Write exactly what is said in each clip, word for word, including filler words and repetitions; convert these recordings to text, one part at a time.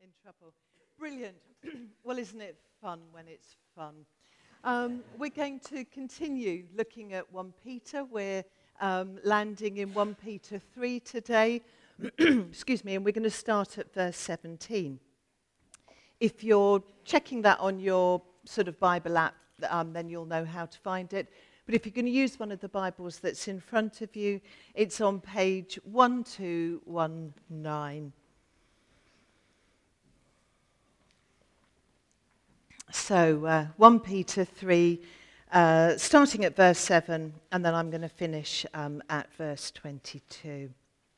in trouble. Brilliant. Well, isn't it fun when it's fun? Um, we're going to continue looking at First Peter. We're um, landing in First Peter three today. Excuse me, and we're going to start at verse seventeen. If you're checking that on your sort of Bible app, um, then you'll know how to find it. But if you're going to use one of the Bibles that's in front of you, it's on page one two one nine. So, uh, First Peter three, uh, starting at verse seven, and then I'm going to finish um, at verse twenty-two.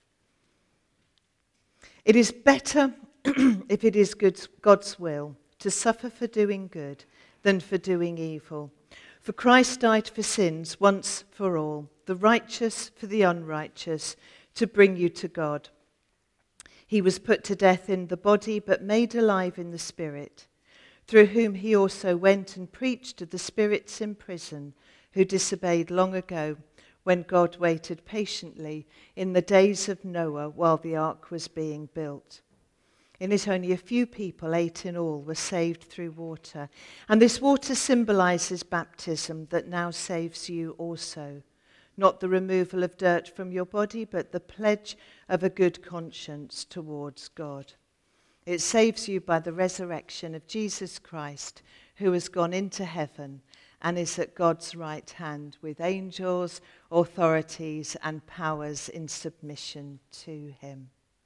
It is better, if it is good, God's will, to suffer for doing good than for doing evil. For Christ died for sins once for all, the righteous for the unrighteous, to bring you to God. He was put to death in the body, but made alive in the spirit, through whom he also went and preached to the spirits in prison, who disobeyed long ago, when God waited patiently in the days of Noah while the ark was being built. In it only a few people, eight in all, were saved through water. And this water symbolizes baptism that now saves you also. Not the removal of dirt from your body, but the pledge of a good conscience towards God. It saves you by the resurrection of Jesus Christ, who has gone into heaven and is at God's right hand with angels, authorities, and powers in submission to him.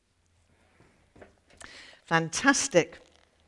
Fantastic.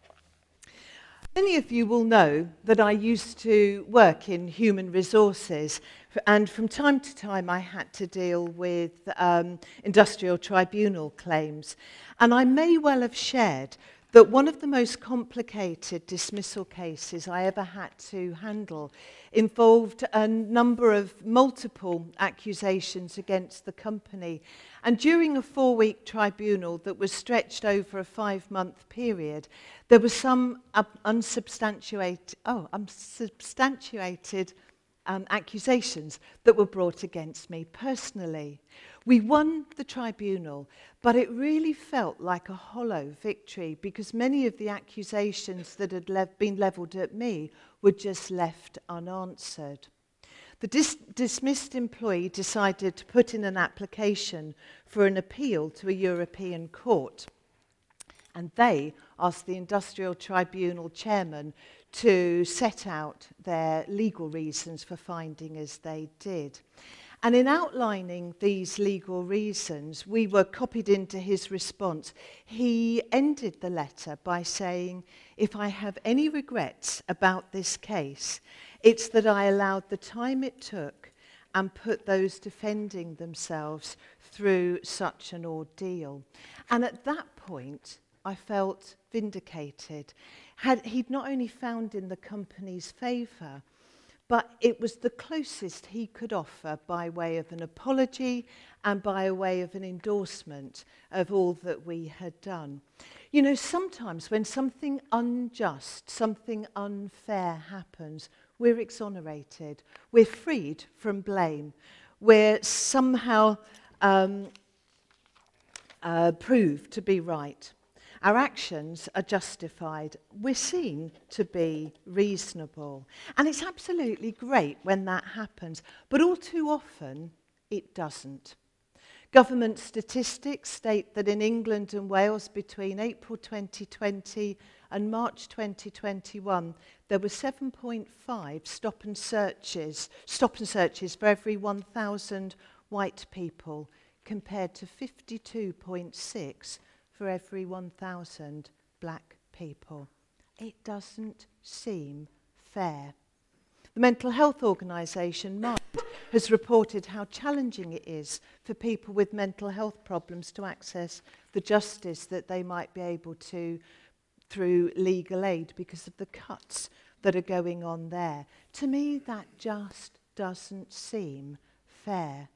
Many of you will know that I used to work in human resources, and from time to time I had to deal with um, industrial tribunal claims. And I may well have shared that one of the most complicated dismissal cases I ever had to handle involved a number of multiple accusations against the company. And during a four-week tribunal that was stretched over a five-month period, there were some uh, unsubstantiated, oh, unsubstantiated um, accusations that were brought against me personally. We won the tribunal, but it really felt like a hollow victory because many of the accusations that had le- been levelled at me were just left unanswered. The dis- dismissed employee decided to put in an application for an appeal to a European court, and they asked the Industrial Tribunal chairman to set out their legal reasons for finding as they did. And in outlining these legal reasons, we were copied into his response. He ended the letter by saying, "If I have any regrets about this case, it's that I allowed the time it took and put those defending themselves through such an ordeal." And at that point, I felt vindicated. Had he'd not only found in the company's favour, but it was the closest he could offer by way of an apology and by a way of an endorsement of all that we had done. You know, sometimes when something unjust, something unfair happens, we're exonerated. We're freed from blame. We're somehow um, uh, proved to be right. Our actions are justified. We're seen to be reasonable. And it's absolutely great when that happens, but all too often it doesn't. Government statistics state that in England and Wales between April twenty twenty and March twenty twenty-one, there were seven point five stop and searches, stop and searches for every one thousand white people, compared to fifty-two point six for every one thousand black people. It doesn't seem fair. The Mental Health Organisation, MIND, has reported how challenging it is for people with mental health problems to access the justice that they might be able to through legal aid because of the cuts that are going on there. To me, that just doesn't seem fair.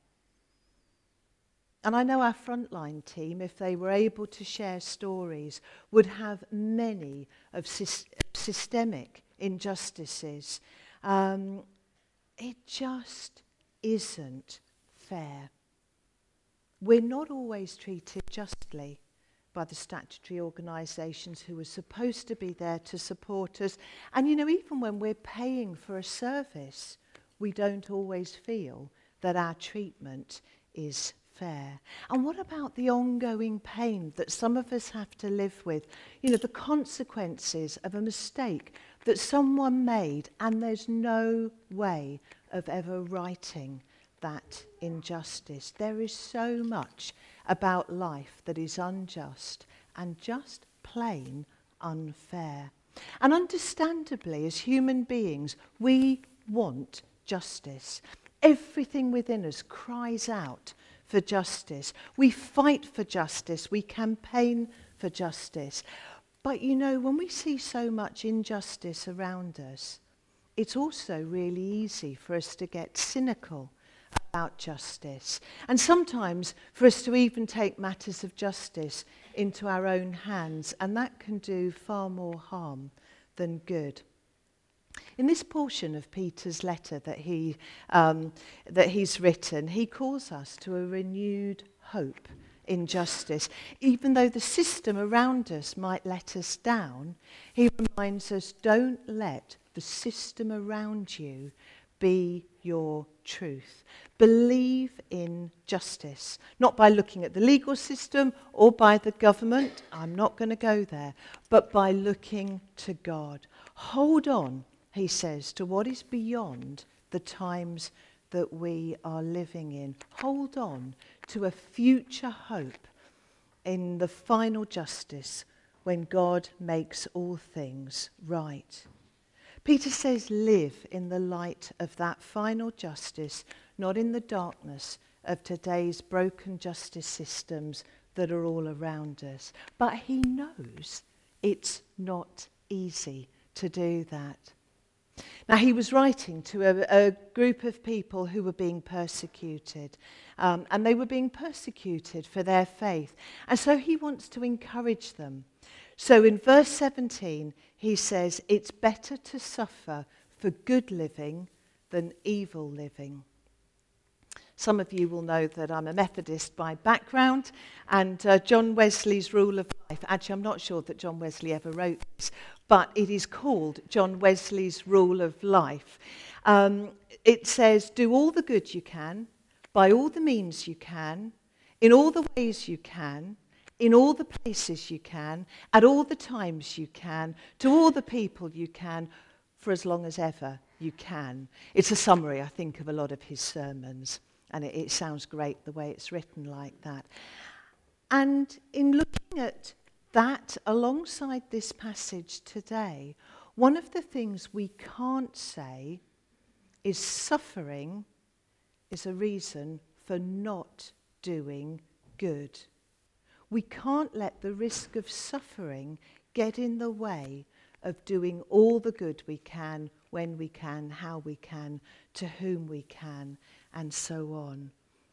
And I know our frontline team, if they were able to share stories, would have many of sy- systemic injustices. Um, it just isn't fair. We're not always treated justly. by the statutory organisations who are supposed to be there to support us. And, you know, even when we're paying for a service, we don't always feel that our treatment is fair. And what about the ongoing pain that some of us have to live with? You know, the consequences of a mistake that someone made, and there's no way of ever righting that injustice. There is so much about life that is unjust and just plain unfair. And understandably, as human beings, we want justice. Everything within us cries out for justice. We fight for justice. We campaign for justice. But you know, when we see so much injustice around us, it's also really easy for us to get cynical about justice. And sometimes for us to even take matters of justice into our own hands, and that can do far more harm than good. In this portion of Peter's letter that he um, that he's written, he calls us to a renewed hope in justice. Even though the system around us might let us down, he reminds us, don't let the system around you be your truth. Believe in justice, not by looking at the legal system or by the government. I'm not going to go there, but by looking to God. Hold on, he says, to what is beyond the times that we are living in. Hold on to a future hope in the final justice when God makes all things right. Peter says, live in the light of that final justice, not in the darkness of today's broken justice systems that are all around us. But he knows it's not easy to do that. Now, he was writing to a, a group of people who were being persecuted, um, and they were being persecuted for their faith. And so he wants to encourage them. So in verse seventeen, he says, it's better to suffer for good living than evil living. Some of you will know that I'm a Methodist by background, and uh, John Wesley's rule of life, actually I'm not sure that John Wesley ever wrote this, but it is called John Wesley's rule of life. Um, it says, do all the good you can, by all the means you can, in all the ways you can, in all the places you can, at all the times you can, to all the people you can, for as long as ever you can. It's a summary, I think, of a lot of his sermons. And it, it sounds great the way it's written like that. And in looking at that alongside this passage today, one of the things we can't say is suffering is a reason for not doing good. We can't let the risk of suffering get in the way of doing all the good we can, when we can, how we can, to whom we can, and so on.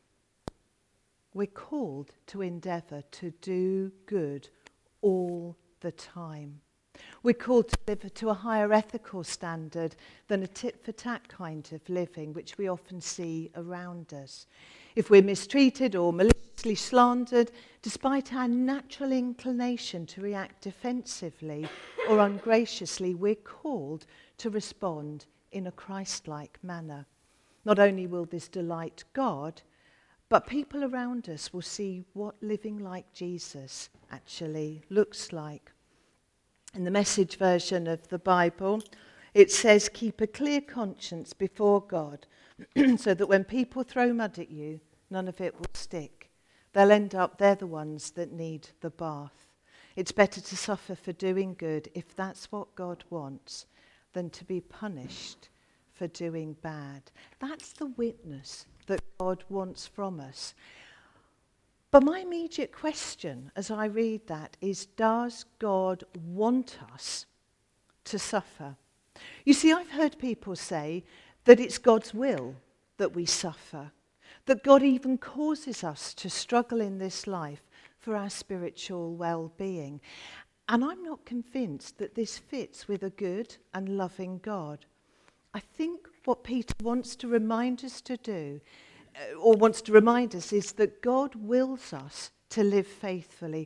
We're called to endeavour to do good all the time. We're called to live to a higher ethical standard than a tit-for-tat kind of living, which we often see around us. If we're mistreated or maliciously slandered, despite our natural inclination to react defensively or ungraciously, we're called to respond in a Christ-like manner. Not only will this delight God, but people around us will see what living like Jesus actually looks like. In the Message version of the Bible, it says, keep a clear conscience before God so that when people throw mud at you, none of it will stick. They'll end up, they're the ones that need the bath. It's better to suffer for doing good, if that's what God wants, than to be punished for doing bad. That's the witness that God wants from us. But my immediate question as I read that is, does God want us to suffer? You see, I've heard people say that it's God's will that we suffer, that God even causes us to struggle in this life for our spiritual well-being. And I'm not convinced that this fits with a good and loving God. I think what Peter wants to remind us to do, or wants to remind us, is that God wills us to live faithfully.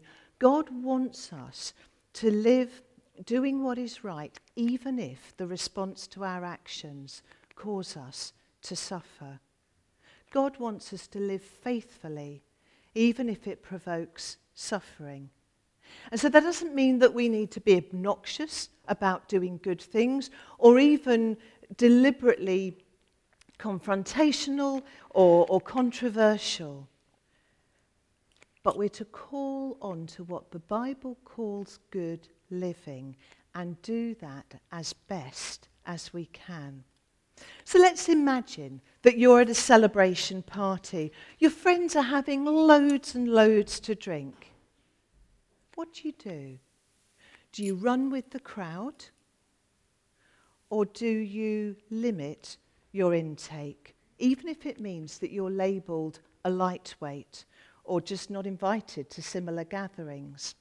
God wants us to live doing what is right, even if the response to our actions cause us to suffer. God wants us to live faithfully, even if it provokes suffering. And so that doesn't mean that we need to be obnoxious about doing good things, or even deliberately confrontational or, or controversial. But we're to call on to what the Bible calls good living and do that as best as we can. So let's imagine that you're at a celebration party. Your friends are having loads and loads to drink. What do you do? Do you run with the crowd? Or do you limit your intake, even if it means that you're labelled a lightweight or just not invited to similar gatherings?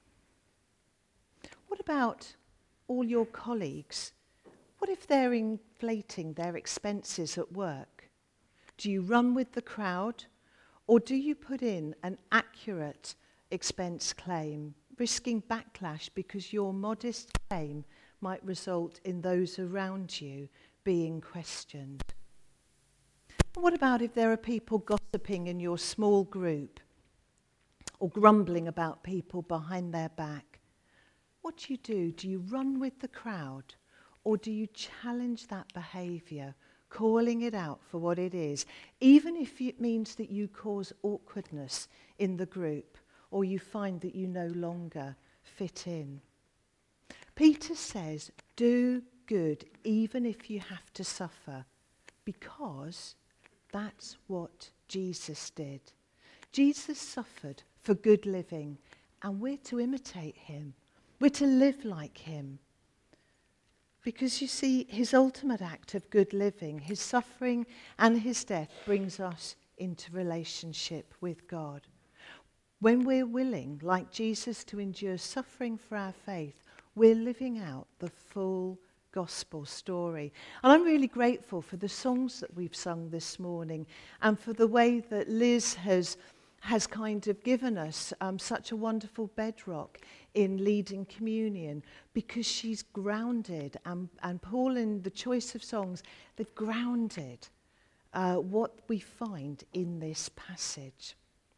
What about all your colleagues? What if they're inflating their expenses at work? Do you run with the crowd, or do you put in an accurate expense claim, risking backlash because your modest claim might result in those around you being questioned? What about if there are people gossiping in your small group or grumbling about people behind their back? What do you do? Do you run with the crowd, or do you challenge that behaviour, calling it out for what it is, even if it means that you cause awkwardness in the group, or you find that you no longer fit in? Peter says, do good even if you have to suffer, because that's what Jesus did. Jesus suffered for good living, and we're to imitate him. We're to live like him. Because you see, his ultimate act of good living, his suffering and his death, brings us into relationship with God. When we're willing, like Jesus, to endure suffering for our faith, we're living out the full gospel story. And I'm really grateful for the songs that we've sung this morning, and for the way that Liz has has kind of given us um, such a wonderful bedrock in leading communion, because she's grounded, and, and Paul, in the choice of songs, they've grounded uh, what we find in this passage.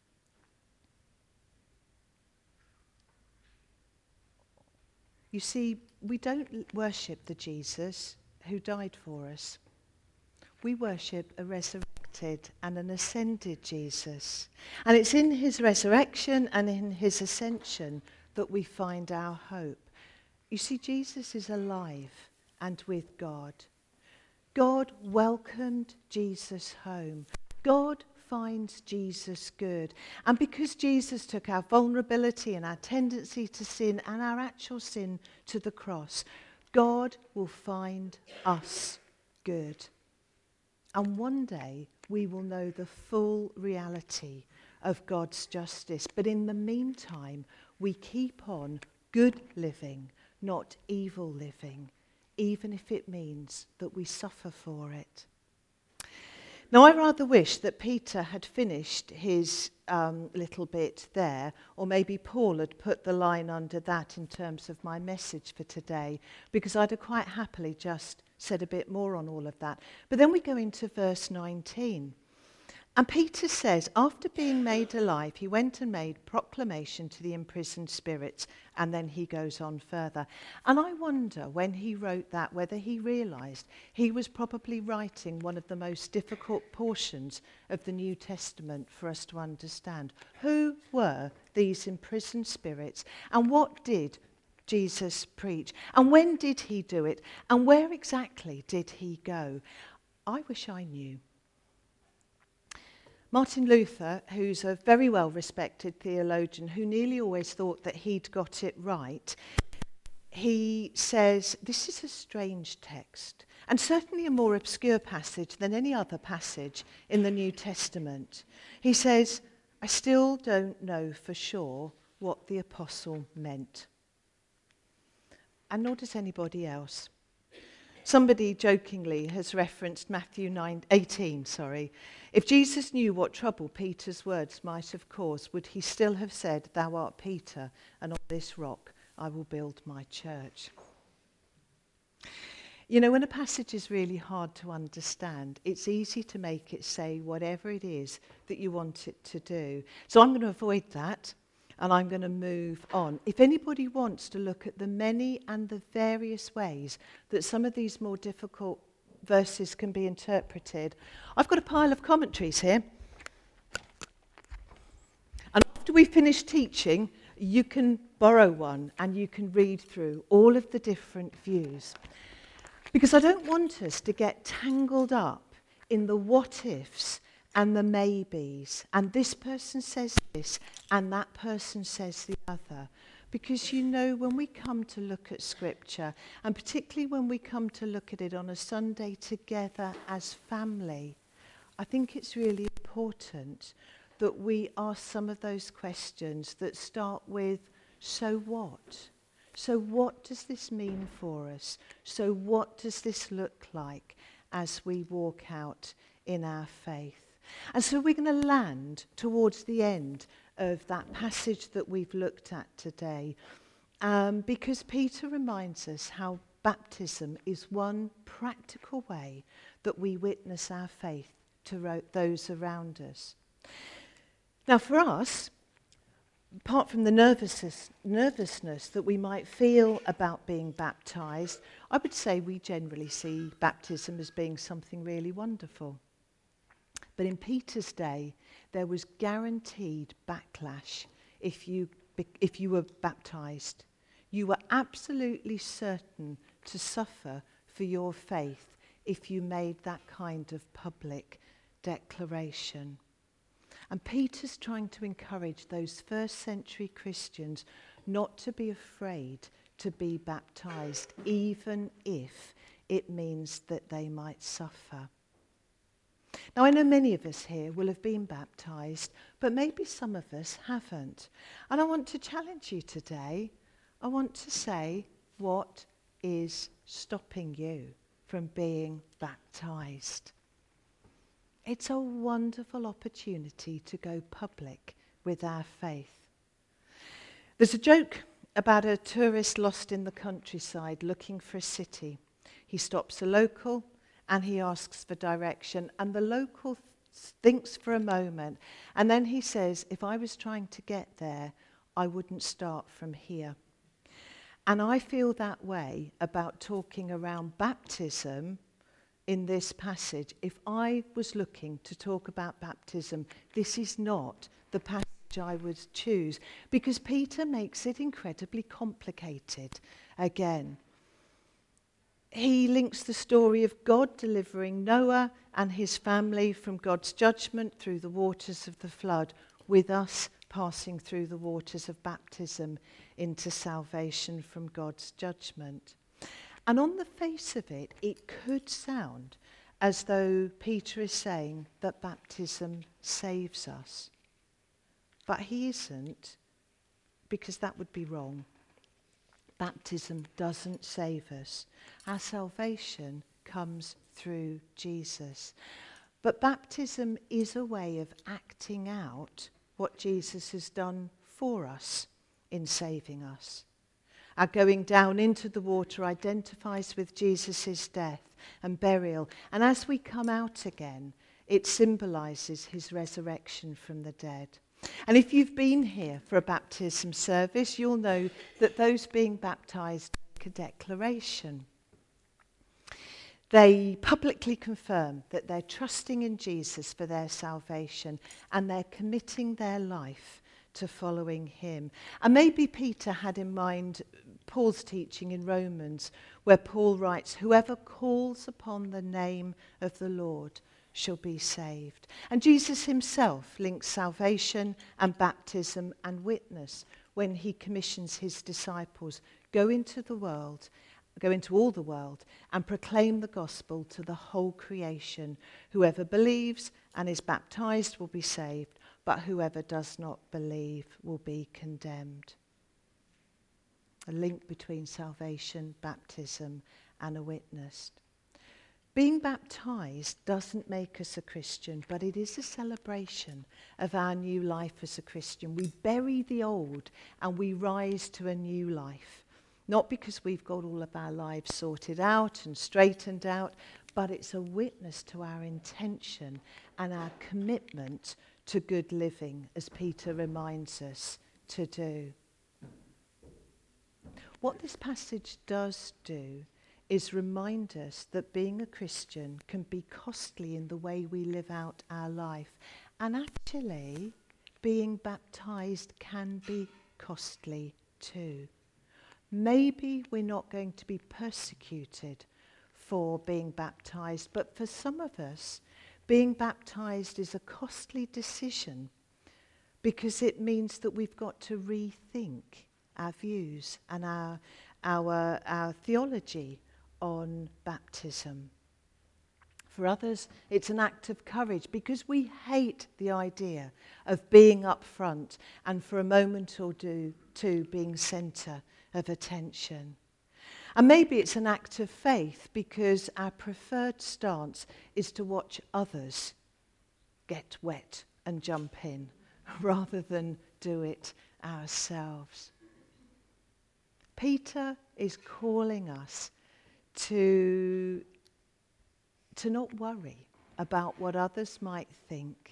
You see, we don't worship the Jesus who died for us. We worship a resurrected and an ascended Jesus. And it's in his resurrection and in his ascension that we find our hope. You see, Jesus is alive and with God. God welcomed Jesus home. God finds Jesus good. And because Jesus took our vulnerability and our tendency to sin and our actual sin to the cross, God will find us good. And one day we will know the full reality of God's justice. But in the meantime, we keep on good living, not evil living, even if it means that we suffer for it. Now, I rather wish that Peter had finished his um, little bit there, or maybe Paul had put the line under that in terms of my message for today, because I'd have quite happily just said a bit more on all of that. But then we go into verse nineteen. And Peter says, after being made alive, he went and made proclamation to the imprisoned spirits, and then he goes on further. And I wonder, when he wrote that, whether he realised he was probably writing one of the most difficult portions of the New Testament for us to understand. Who were these imprisoned spirits, and what did Jesus preach? And when did he do it? And where exactly did he go? I wish I knew. Martin Luther, who's a very well-respected theologian who nearly always thought that he'd got it right, he says, this is a strange text, and certainly a more obscure passage than any other passage in the New Testament. He says, I still don't know for sure what the apostle meant. And nor does anybody else. Somebody jokingly has referenced Matthew nine eighteen, sorry. If Jesus knew what trouble Peter's words might have caused, would he still have said, "Thou art Peter, and on this rock I will build my church"? You know, when a passage is really hard to understand, it's easy to make it say whatever it is that you want it to do. So I'm going to avoid that, and I'm going to move on. If anybody wants to look at the many and the various ways that some of these more difficult verses can be interpreted, I've got a pile of commentaries here. And after we finish teaching, you can borrow one and you can read through all of the different views. Because I don't want us to get tangled up in the what-ifs and the maybes, and this person says this, and that person says the other. Because, you know, when we come to look at Scripture, and particularly when we come to look at it on a Sunday together as family, I think it's really important that we ask some of those questions that start with, so what? So what does this mean for us? So what does this look like as we walk out in our faith? And so we're going to land towards the end of that passage that we've looked at today, um, because Peter reminds us how baptism is one practical way that we witness our faith to ro- those around us. Now for us, apart from the nervousness, nervousness that we might feel about being baptised, I would say we generally see baptism as being something really wonderful. But in Peter's day, there was guaranteed backlash if you, if you were baptised. You were absolutely certain to suffer for your faith if you made that kind of public declaration. And Peter's trying to encourage those first century Christians not to be afraid to be baptised, even if it means that they might suffer. Now, I know many of us here will have been baptised, but maybe some of us haven't. And I want to challenge you today. I want to say, what is stopping you from being baptised? It's a wonderful opportunity to go public with our faith. There's a joke about a tourist lost in the countryside looking for a city. He stops a local and he asks for direction, and the local th- thinks for a moment, and then he says, if I was trying to get there, I wouldn't start from here. And I feel that way about talking around baptism in this passage. If I was looking to talk about baptism, this is not the passage I would choose, because Peter makes it incredibly complicated again. He links the story of God delivering Noah and his family from God's judgment through the waters of the flood with us passing through the waters of baptism into salvation from God's judgment. And on the face of it, it could sound as though Peter is saying that baptism saves us. But he isn't, because that would be wrong. Baptism doesn't save us. Our salvation comes through Jesus. But baptism is a way of acting out what Jesus has done for us in saving us. Our going down into the water identifies with Jesus' death and burial. And as we come out again, it symbolises his resurrection from the dead. And if you've been here for a baptism service, you'll know that those being baptised make a declaration. They publicly confirm that they're trusting in Jesus for their salvation, and they're committing their life to following him. And maybe Peter had in mind Paul's teaching in Romans, where Paul writes, whoever calls upon the name of the Lord shall be saved. And Jesus himself links salvation and baptism and witness when he commissions his disciples, go into the world, go into all the world and proclaim the gospel to the whole creation. Whoever believes and is baptized will be saved, but whoever does not believe will be condemned. A link between salvation, baptism and a witness. Being baptized doesn't make us a Christian, but it is a celebration of our new life as a Christian. We bury the old and we rise to a new life. Not because we've got all of our lives sorted out and straightened out, but it's a witness to our intention and our commitment to good living, as Peter reminds us to do. What this passage does do is remind us that being a Christian can be costly in the way we live out our life. And actually, being baptized can be costly too. Maybe we're not going to be persecuted for being baptized, but for some of us, being baptized is a costly decision because it means that we've got to rethink our views and our, our, our theology on baptism. For others, it's an act of courage because we hate the idea of being up front and for a moment or two, two being centre of attention. And maybe it's an act of faith because our preferred stance is to watch others get wet and jump in rather than do it ourselves. Peter is calling us to, to not worry about what others might think.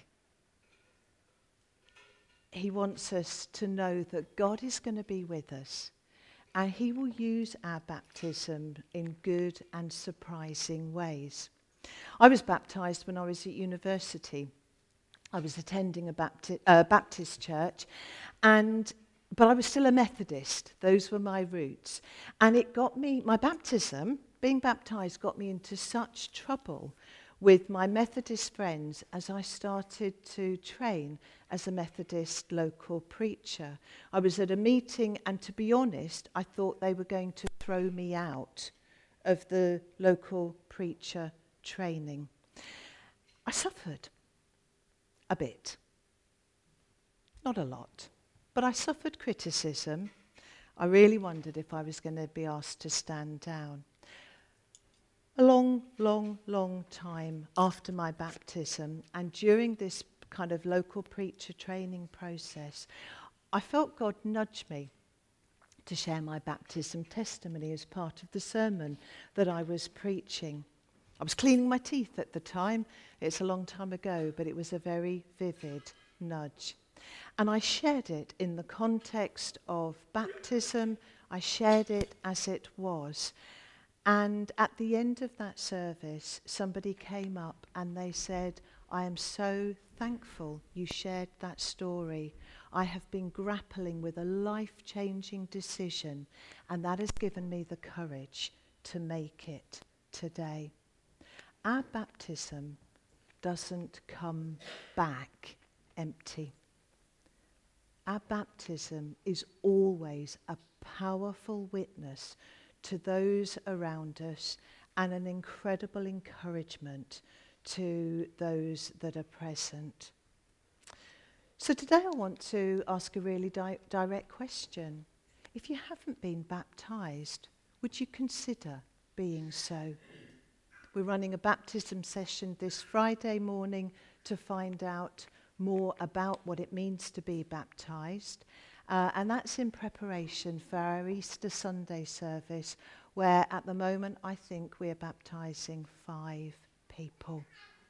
He wants us to know that God is going to be with us and he will use our baptism in good and surprising ways. I was baptised when I was at university. I was attending a Bapti- uh, Baptist church, and but I was still a Methodist. Those were my roots. And it got me, my baptism, being baptised got me into such trouble with my Methodist friends as I started to train as a Methodist local preacher. I was at a meeting, and to be honest, I thought they were going to throw me out of the local preacher training. I suffered a bit. Not a lot. But I suffered criticism. I really wondered if I was going to be asked to stand down. A long, long, long time after my baptism and during this kind of local preacher training process, I felt God nudge me to share my baptism testimony as part of the sermon that I was preaching. I was cleaning my teeth at the time. It's a long time ago, but it was a very vivid nudge. And I shared it in the context of baptism. I shared it as it was. And at the end of that service, somebody came up and they said, I am so thankful you shared that story. I have been grappling with a life-changing decision, and that has given me the courage to make it today. Our baptism doesn't come back empty. Our baptism is always a powerful witness to those around us and an incredible encouragement to those that are present. So today I want to ask a really di- direct question. If you haven't been baptized, would you consider being so? We're running a baptism session this Friday morning to find out more about what it means to be baptized. Uh, and that's in preparation for our Easter Sunday service, where at the moment I think we're baptizing five people.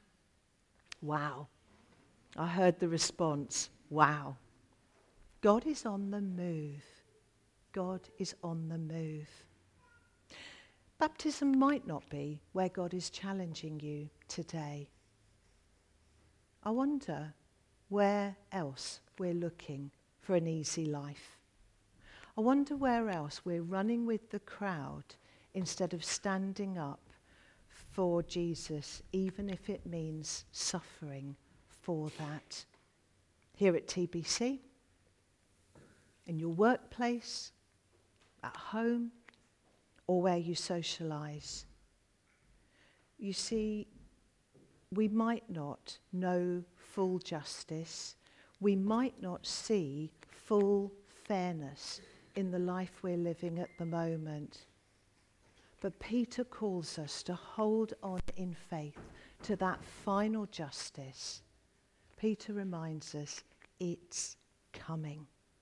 Wow. I heard the response. Wow. God is on the move. God is on the move. Baptism might not be where God is challenging you today. I wonder where else we're looking for an easy life. I wonder where else we're running with the crowd instead of standing up for Jesus, even if it means suffering for that. Here at T B C, in your workplace, at home, or where you socialise. You see, we might not know full justice. We might not see full fairness in the life we're living at the moment. But Peter calls us to hold on in faith to that final justice. Peter reminds us it's coming.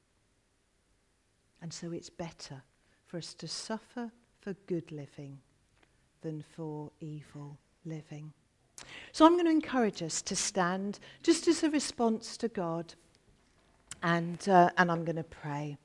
And so it's better for us to suffer for good living than for evil living. So I'm going to encourage us to stand just as a response to God, and uh, and I'm going to pray.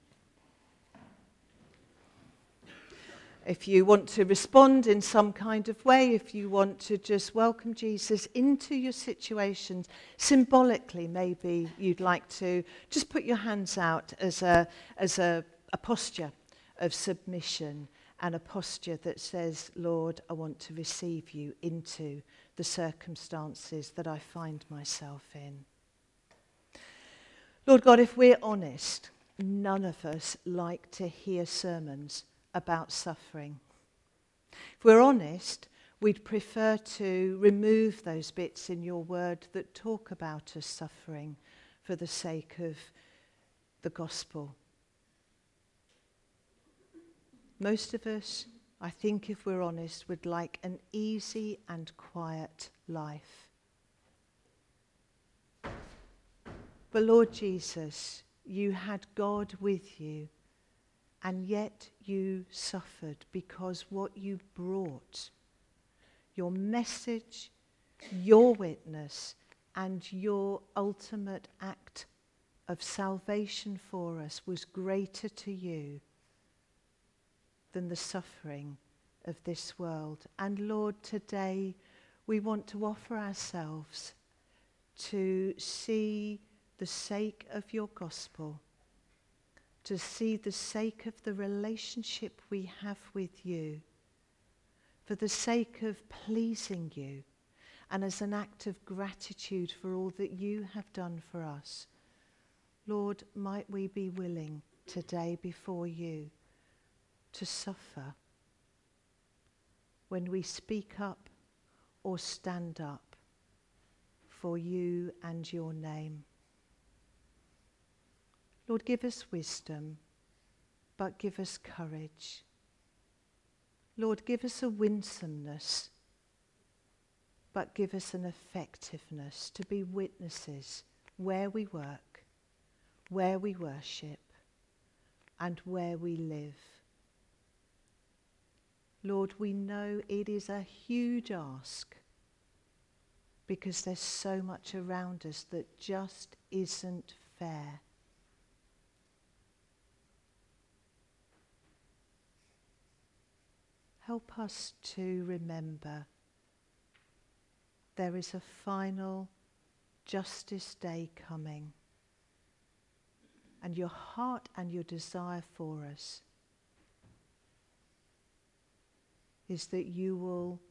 If you want to respond in some kind of way, if you want to just welcome Jesus into your situations, symbolically maybe you'd like to just put your hands out as a as a, a posture of submission and a posture that says, Lord, I want to receive you into the circumstances that I find myself in. Lord God, if we're honest, none of us like to hear sermons about suffering. If we're honest, we'd prefer to remove those bits in your word that talk about us suffering for the sake of the gospel. Most of us, I think if we're honest, would like an easy and quiet life. But Lord Jesus, you had God with you, and yet you suffered because what you brought, your message, your witness, and your ultimate act of salvation for us was greater to you than the suffering of this world. And Lord, today we want to offer ourselves to see the sake of your gospel, to see the sake of the relationship we have with you, for the sake of pleasing you, and as an act of gratitude for all that you have done for us. Lord, might we be willing today before you to suffer when we speak up or stand up for you and your name. Lord, give us wisdom, but give us courage. Lord, give us a winsomeness, but give us an effectiveness to be witnesses where we work, where we worship, and where we live. Lord, we know it is a huge ask because there's so much around us that just isn't fair. Help us to remember there is a final justice day coming, and your heart and your desire for us is that you will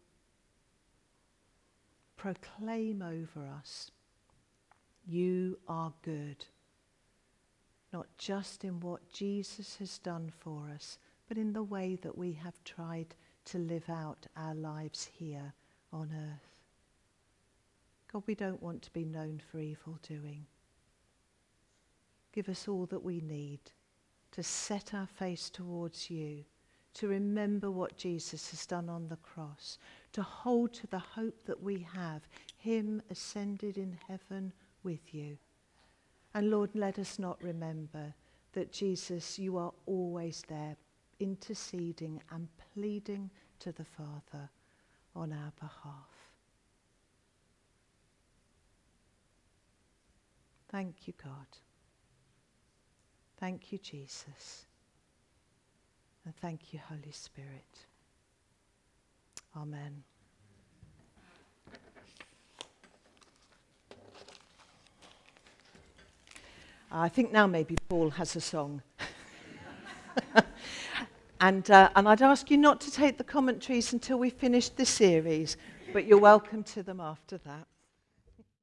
proclaim over us, you are good, not just in what Jesus has done for us, but in the way that we have tried to live out our lives here on earth. God, we don't want to be known for evil doing. Give us all that we need to set our face towards you, to remember what Jesus has done on the cross, to hold to the hope that we have, him ascended in heaven with you. And Lord, let us not remember that Jesus, you are always there, interceding and pleading to the Father on our behalf. Thank you, God. Thank you, Jesus. And thank you, Holy Spirit. Amen. I think now maybe Paul has a song. and, uh, and I'd ask you not to take the commentaries until we finish the series, but you're welcome to them after that.